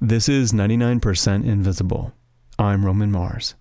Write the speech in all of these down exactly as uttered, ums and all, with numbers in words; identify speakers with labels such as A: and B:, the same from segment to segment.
A: This is ninety-nine percent Invisible. I'm Roman Mars.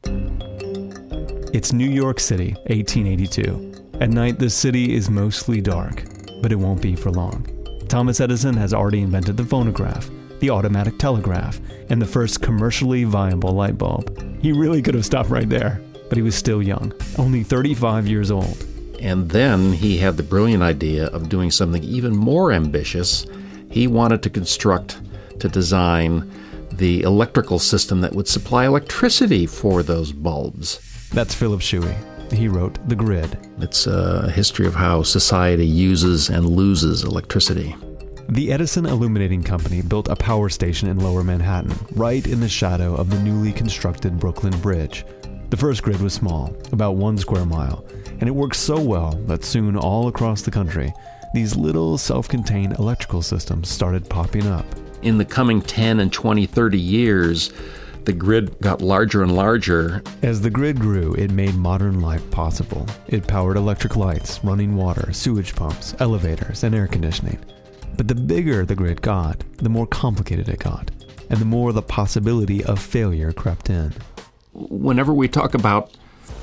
A: It's New York City, eighteen eighty-two. At night, the city is mostly dark, but it won't be for long. Thomas Edison has already invented the phonograph, the automatic telegraph, and the first commercially viable light bulb. He really could have stopped right there, but he was still young, only thirty-five years old.
B: And then he had the brilliant idea of doing something even more ambitious. He wanted to construct, to design the electrical system that would supply electricity for those bulbs.
A: That's Philip Shuey. He wrote The Grid.
B: It's a history of how society uses and loses electricity.
A: The Edison Illuminating Company built a power station in Lower Manhattan, right in the shadow of the newly constructed Brooklyn Bridge. The first grid was small, about one square mile, and it worked so well that soon all across the country, these little self-contained electrical systems started popping up.
B: In the coming ten and twenty, thirty years, the grid got larger and larger.
A: As the grid grew, it made modern life possible. It powered electric lights, running water, sewage pumps, elevators, and air conditioning. But the bigger the grid got, the more complicated it got, and the more the possibility of failure crept in.
B: Whenever we talk about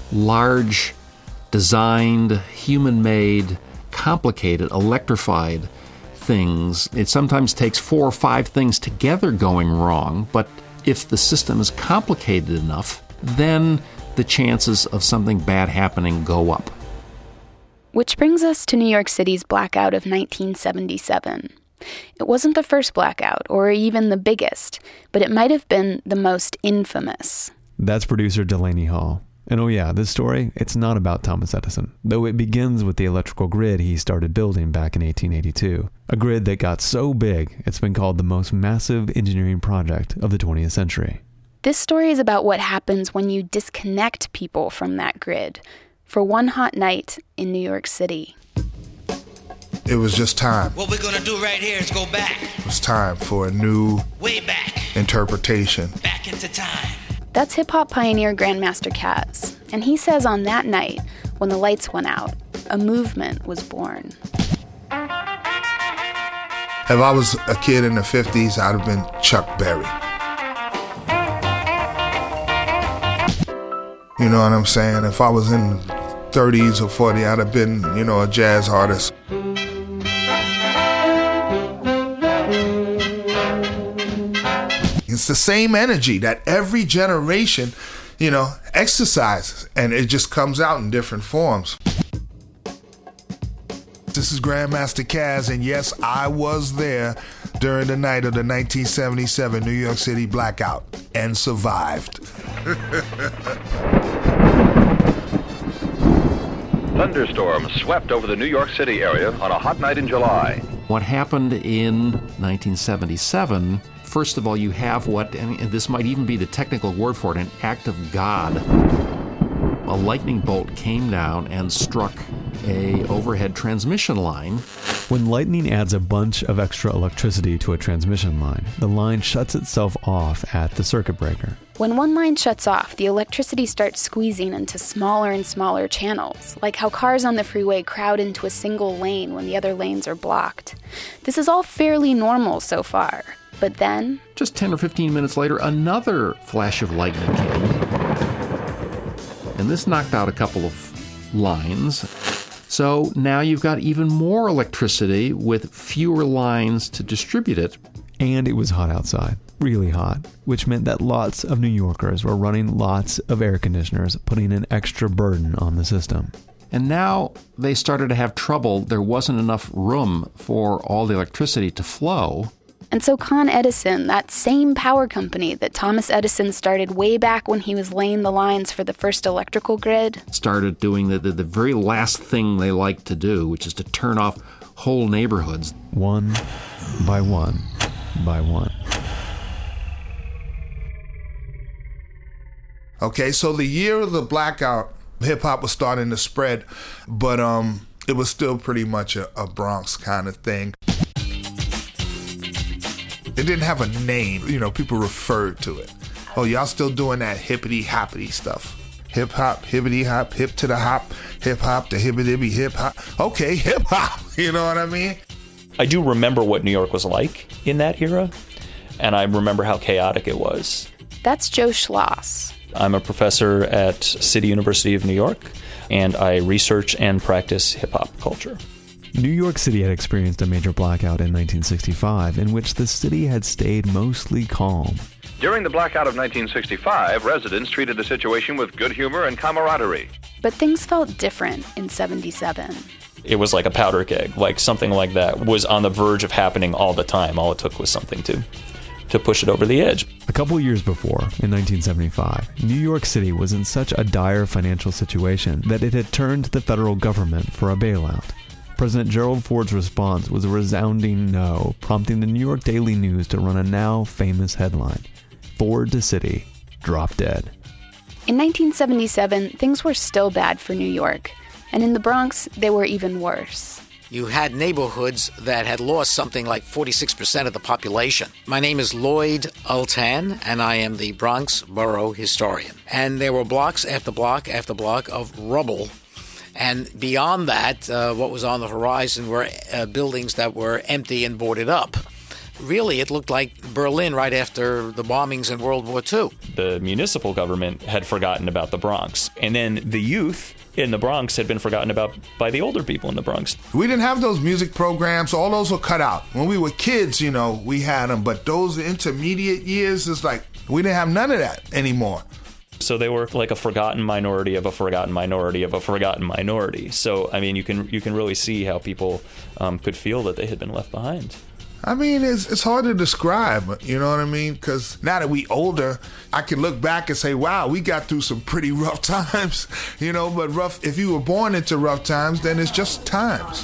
B: large, designed, human-made, complicated, electrified things, it sometimes takes four or five things together going wrong, but if the system is complicated enough, then the chances of something bad happening go up.
C: Which brings us to New York City's blackout of nineteen seventy-seven. It wasn't the first blackout, or even the biggest, but it might have been the most infamous.
A: That's producer Delaney Hall. And oh yeah, this story, it's not about Thomas Edison, though it begins with the electrical grid he started building back in eighteen eighty-two. A grid that got so big, it's been called the most massive engineering project of the twentieth century.
C: This story is about what happens when you disconnect people from that grid for one hot night in New York City.
D: It was just time.
E: What we're gonna do right here is go back.
D: It was time for a new
E: way back
D: interpretation.
E: Back into time.
C: That's hip-hop pioneer Grandmaster Caz, and he says on that night, when the lights went out, a movement was born.
D: If I was a kid in the fifties, I'd have been Chuck Berry. You know what I'm saying? If I was in the thirties or forties, I'd have been, you know, a jazz artist. It's the same energy that every generation, you know, exercises, and it just comes out in different forms. This is Grandmaster Caz, and yes, I was there during the night of the nineteen seventy-seven New York City blackout and survived.
F: Thunderstorms swept over the New York City area on a hot night in July.
B: What happened in nineteen seventy-seven, first of all, you have what, and this might even be the technical word for it, an act of God. A lightning bolt came down and struck a overhead transmission line.
A: When lightning adds a bunch of extra electricity to a transmission line, the line shuts itself off at the circuit breaker.
C: When one line shuts off, the electricity starts squeezing into smaller and smaller channels, like how cars on the freeway crowd into a single lane when the other lanes are blocked. This is all fairly normal so far, but then...
B: just ten or fifteen minutes later, another flash of lightning came. And this knocked out a couple of lines. So now you've got even more electricity with fewer lines to distribute it.
A: And it was hot outside, really hot, which meant that lots of New Yorkers were running lots of air conditioners, putting an extra burden on the system.
B: And now they started to have trouble. There wasn't enough room for all the electricity to flow.
C: And so Con Edison, that same power company that Thomas Edison started way back when he was laying the lines for the first electrical grid,
B: started doing the, the, the very last thing they like to do, which is to turn off whole neighborhoods.
A: One by one by one.
D: Okay, so the year of the blackout, hip-hop was starting to spread, but um, it was still pretty much a, a Bronx kind of thing. It didn't have a name, you know, people referred to it. Oh, y'all still doing that hippity-hoppity stuff. Hip-hop, hippity-hop, hip to the hop, hip-hop, the hippity hip-hop. Okay, hip-hop, you know what I mean?
G: I do remember what New York was like in that era. and I remember how chaotic it was.
C: That's Joe Schloss.
G: I'm a professor at City University of New York, and I research and practice hip-hop culture.
A: New York City had experienced a major blackout in nineteen sixty-five in which the city had stayed mostly calm.
F: During the blackout of nineteen sixty-five, residents treated the situation with good humor and camaraderie.
C: But things felt different in seventy-seven.
G: It was like a powder keg, like something like that was on the verge of happening all the time. All it took was something to, to push it over the edge.
A: A couple years before, in nineteen seventy-five, New York City was in such a dire financial situation that it had turned to the federal government for a bailout. President Gerald Ford's response was a resounding no, prompting the New York Daily News to run a now famous headline: Ford to City, drop dead.
C: In nineteen seventy-seven, things were still bad for New York, and in the Bronx, they were even worse.
H: You had neighborhoods that had lost something like forty-six percent of the population. My name is Lloyd Ultan, and I am the Bronx Borough Historian. And there were blocks after block after block of rubble. And beyond that, uh, what was on the horizon were uh, buildings that were empty and boarded up. Really, it looked like Berlin right after the bombings in World War Two.
G: The municipal government had forgotten about the Bronx. And then the youth in the Bronx had been forgotten about by the older people in the Bronx.
D: We didn't have those music programs. All those were cut out. When we were kids, you know, we had them. But those intermediate years, it's like we didn't have none of that anymore.
G: So they were like a forgotten minority of a forgotten minority of a forgotten minority. So, I mean, you can you can really see how people um, could feel that they had been left behind.
D: I mean, it's it's hard to describe, you know what I mean? Because now that we older, I can look back and say, wow, we got through some pretty rough times, you know, but rough. If you were born into rough times, then it's just times.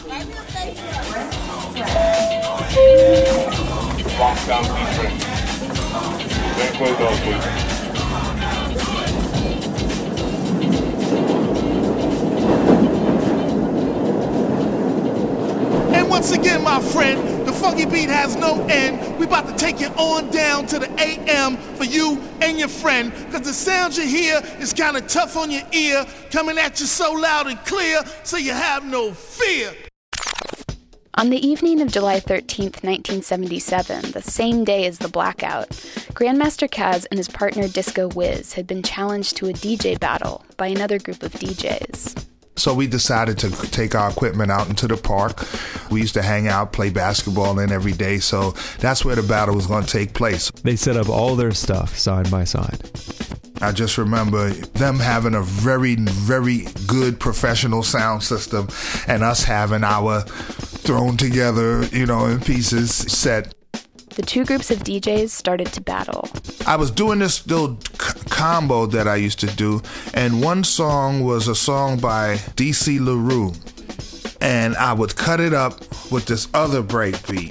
I: And once again, my friend, the funky beat has no end. We about to take you on down to the A M for you and your friend, because the sound you hear is kind of tough on your ear, coming at you so loud and clear, so you have no fear.
C: On the evening of July thirteenth, nineteen seventy-seven, the same day as the blackout, Grandmaster Caz and his partner Disco Wiz had been challenged to a D J battle by another group of D Js.
D: So we decided to take our equipment out into the park. We used to hang out, play basketball in every day, so that's where the battle was going to take place.
A: They set up all their stuff side by side.
D: I just remember them having a very, very good professional sound system and us having our thrown together, you know, in pieces set.
C: The two groups of D Js started to battle.
D: I was doing this little c- combo that I used to do, and one song was a song by D C LaRue, and I would cut it up with this other break beat.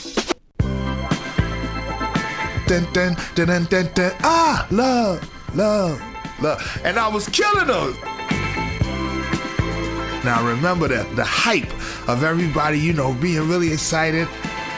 D: Dun, dun, dun, dun, dun, dun. Ah, love, love, love. And I was killing those. Now remember the, the hype of everybody, you know, being really excited.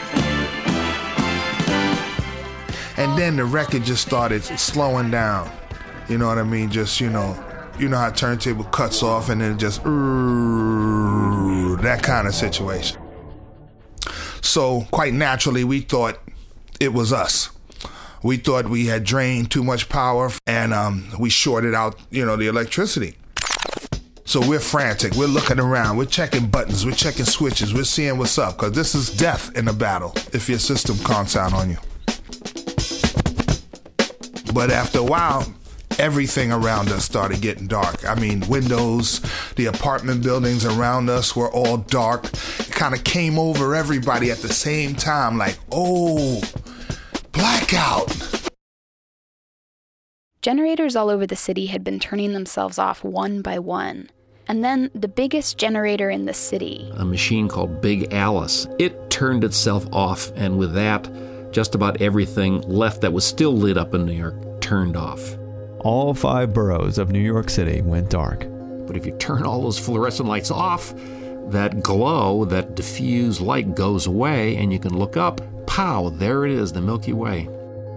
D: And then the record just started slowing down. You know what I mean? Just, you know, you know how turntable cuts off and then it just, uh, that kind of situation. So quite naturally, we thought it was us. We thought we had drained too much power and um, we shorted out, you know, the electricity. So we're frantic. We're looking around. We're checking buttons. We're checking switches. We're seeing what's up, because this is death in a battle if your system conks out on you. But after a while, everything around us started getting dark. I mean, windows, the apartment buildings around us were all dark. It kind of came over everybody at the same time, like, oh, blackout.
C: Generators all over the city had been turning themselves off one by one. And then the biggest generator in the city,
B: a machine called Big Alice, it turned itself off, and with that, just about everything left that was still lit up in New York turned off.
A: All five boroughs of New York City went dark.
B: But if you turn all those fluorescent lights off, that glow, that diffuse light goes away, and you can look up. Pow, there it is, the Milky Way.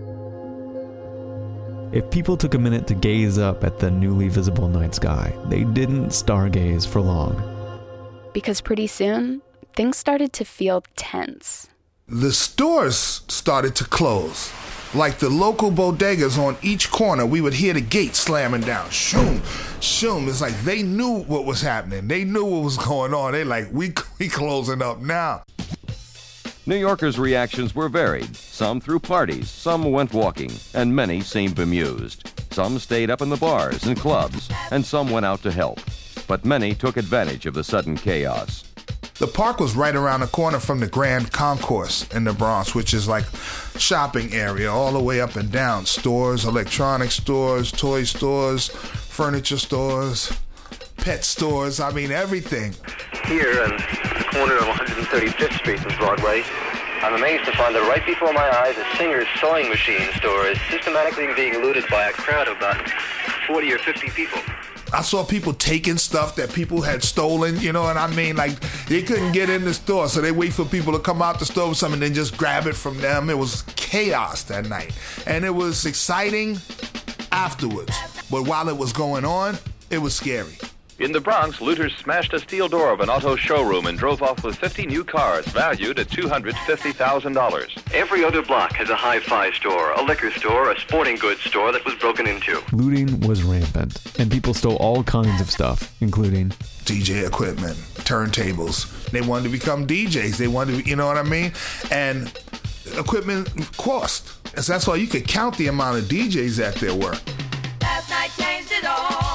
A: If people took a minute to gaze up at the newly visible night sky, they didn't stargaze for long.
C: Because pretty soon, things started to feel tense.
D: the stores started to close. Like the local bodegas on each corner, we would hear the gate slamming down. Shoom, shoom. It's like they knew what was happening. They knew what was going on. They like, we we closing up now.
J: New Yorkers' reactions were varied. Some threw parties, some went walking, and many seemed bemused. Some stayed up in the bars and clubs, and some went out to help. But many took advantage of the sudden chaos.
D: The park was right around the corner from the Grand Concourse in the Bronx, which is like shopping area all the way up and down. Stores, electronic stores, toy stores, furniture stores, pet stores, I mean everything.
K: Here on the corner of one hundred thirty-fifth Street and Broadway, I'm amazed to find that right before my eyes, a Singer's sewing machine store is systematically being looted by a crowd of about forty or fifty people.
D: I saw people taking stuff that people had stolen, you know what I mean? Like, they couldn't get in the store, so they wait for people to come out the store with something and then just grab it from them. It was chaos that night. And it was exciting afterwards. But while it was going on, it was scary.
F: In the Bronx, looters smashed a steel door of an auto showroom and drove off with fifty new cars valued at two hundred fifty thousand dollars.
K: Every other block has a hi-fi store, a liquor store, a sporting goods store that was broken into.
A: Looting was rampant, and people stole all kinds of stuff, including
D: D J equipment, turntables. They wanted to become D Js. They wanted to, you know what I mean? And equipment cost. So that's why you could count the amount of D Js that there were.
L: Last night changed it all.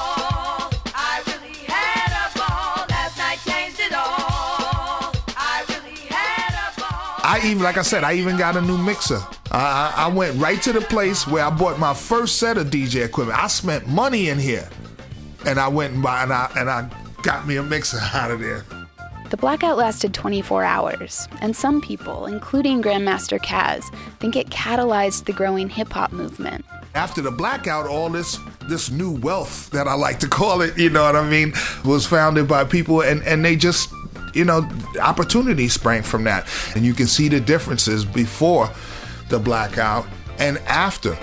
D: I even, like I said, I even got a new mixer. I, I, I went right to the place where I bought my first set of D J equipment. I spent money in here, and I went and bought, and I, and I got me a mixer out of there.
C: The blackout lasted twenty-four hours, and some people, including Grandmaster Caz, think it catalyzed the growing hip-hop movement.
D: After the blackout, all this this new wealth, that I like to call it, you know what I mean, was founded by people, and, and they just, you know, opportunity sprang from that. And you can see the differences before the blackout and after.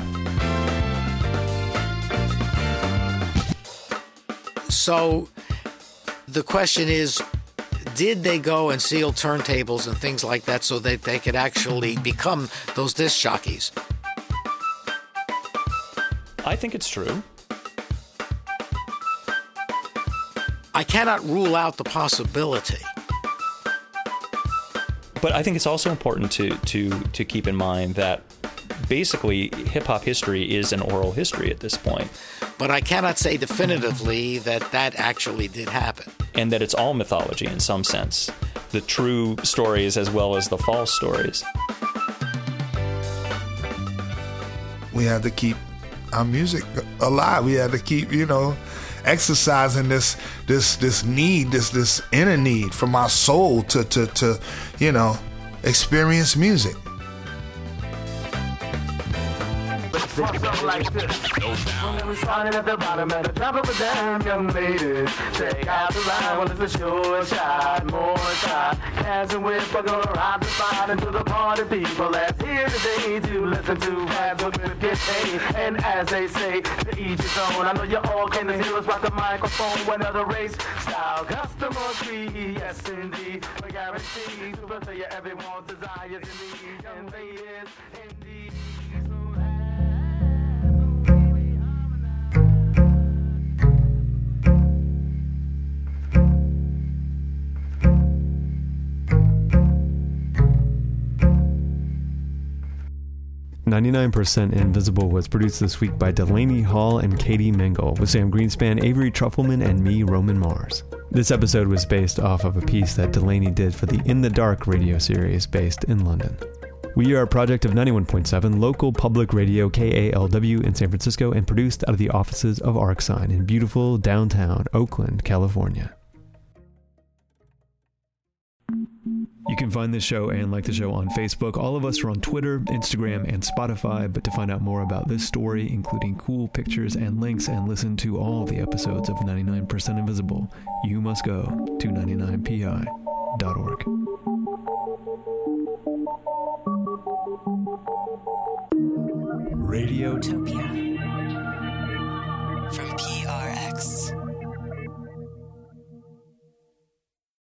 H: So the question is, did they go and seal turntables and things like that so that they could actually become those disc jockeys?
G: I think it's true.
H: I cannot rule out the possibility.
G: But I think it's also important to to to keep in mind that basically hip-hop history is an oral history at this point.
H: But I cannot say definitively that that actually did happen.
G: And that it's all mythology in some sense. The true stories as well as the false stories.
D: We had to keep our music alive. We had to keep, you know, exercising this this this need, this this inner need from our soul to to to, you know, experience music.
M: Like this. No when we started at the bottom at the top of a damn young lady. Take out the line, well it's a short shot, more shot. Caz and Whip are gonna ride the spot into the party people that's here today to listen to Caz and Whip get paid. And as they say, to each his own. I know you all came to hear us rock the microphone when other race style customers be. Yes indeed, we guarantee to fulfill your everyone's desires and needs. And they is indeed.
A: ninety-nine percent Invisible was produced this week by Delaney Hall and Katie Mingle, with Sam Greenspan, Avery Trufelman, and me, Roman Mars. This episode was based off of a piece that Delaney did for the In the Dark radio series based in London. We are a project of ninety-one point seven local public radio K A L W in San Francisco and produced out of the offices of ArcSign in beautiful downtown Oakland, California. You can find this show and like the show on Facebook. All of us are on Twitter, Instagram, and Spotify. But to find out more about this story, including cool pictures and links, and listen to all the episodes of ninety-nine percent Invisible, you must go to ninety-nine P I dot org. Radiotopia
N: from P R X.